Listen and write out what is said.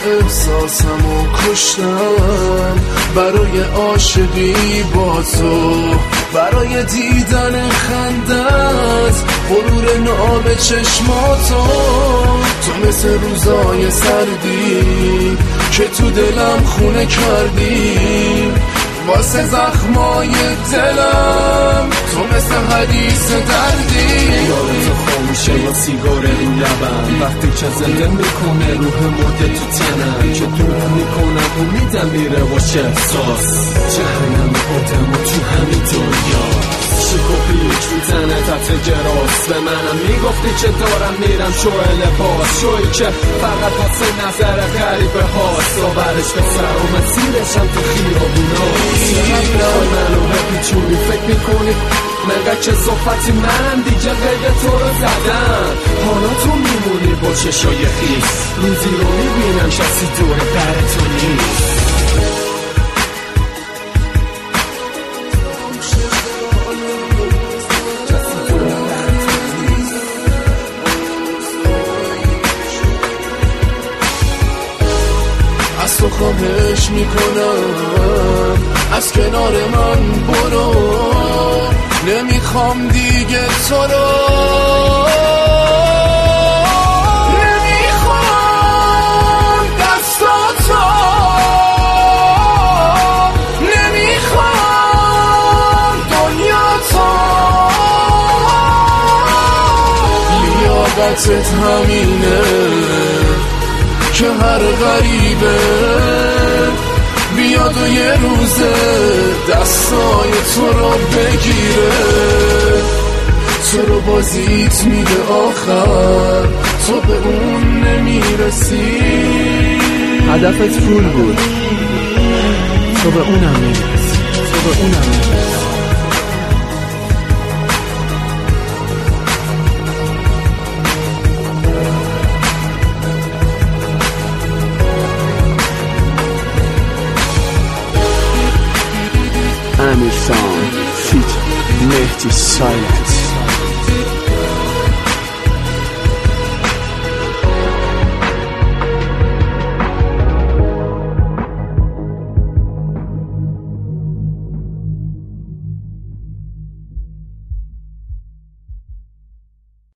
احساسمو کشتم برای عاشقی با تو، برای دیدن خندت، غرور ناب چشماتو. تو مثل روزای سردی که تو دلم خونه کردی، واسه زخمای دلم تو مثل حدیث دردی. یادت خاموشه یا سیگار رو لبم، وقتی که زنده میکنه روح مرده تو تنم، که دور میکنم و میدم میره باشه احساس. جهنم آدم و تو همین دنیا شکوفی یک میزنه تطر گراس. به منم میگفتی که دارم میرم شوه لباس، شوی که فقط واسه نظر غریبه هاست. آورش به سر و مسیرشم تو خیابوناست. چقدر منو بپیچونی فکر میکنی منگه که صحبتی منم دیگه غیر تو رو زدم. حالا تو میمونی با چشای خیس، روزی رو میبینم کسی دور در تو نیست. از تو خواهش میکنم از کنار من برو، نمیخوام دیگه تو رو، نمیخوام دستاتو، نمیخوام دنیاتو. لیاقتت همینه که هر غریبه بیاد و یه روزه دستای تو رو بگیره، تو رو بازیت میده آخر، تو به اون نمیرسی. هدفت پول بود، تو به اونم نمیرسی، تو به اونم نمیرسی. Amir Song feat. Mehdi Silent.